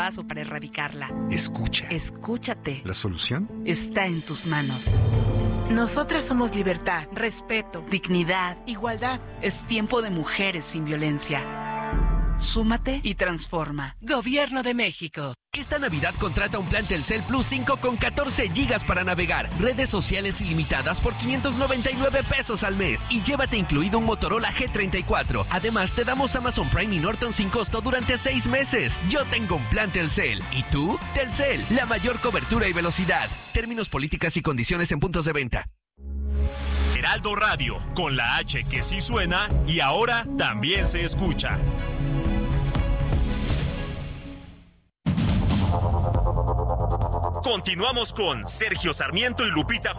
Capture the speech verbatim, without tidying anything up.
paso para erradicarla. Escucha. Escúchate. ¿La solución? Está en tus manos. Nosotras somos libertad, Respeto, dignidad. igualdad. Es tiempo de mujeres sin violencia. Súmate y transforma. Gobierno de México. Esta Navidad contrata un plan Telcel Plus cinco con catorce gigas para navegar, redes sociales ilimitadas por quinientos noventa y nueve pesos al mes y llévate incluido un Motorola G treinta y cuatro. Además, te damos Amazon Prime y Norton sin costo durante seis meses. Yo tengo un plan Telcel. ¿Y tú? Telcel, la mayor cobertura y velocidad. Términos, políticas y condiciones en puntos de venta. Heraldo Radio, con la H que sí suena y ahora también se escucha. Continuamos con Sergio Sarmiento y Lupita